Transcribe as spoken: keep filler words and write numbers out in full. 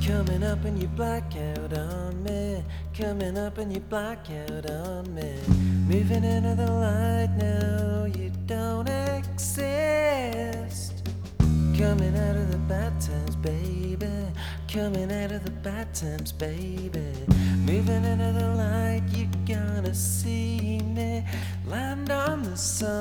Coming up and you black out on me. Coming up and you black out on me. Moving into the light now, you don't exist. Coming out of the bad times, baby. Coming out of the bad times, baby. Moving into the light, you're gonna see me land on the sun.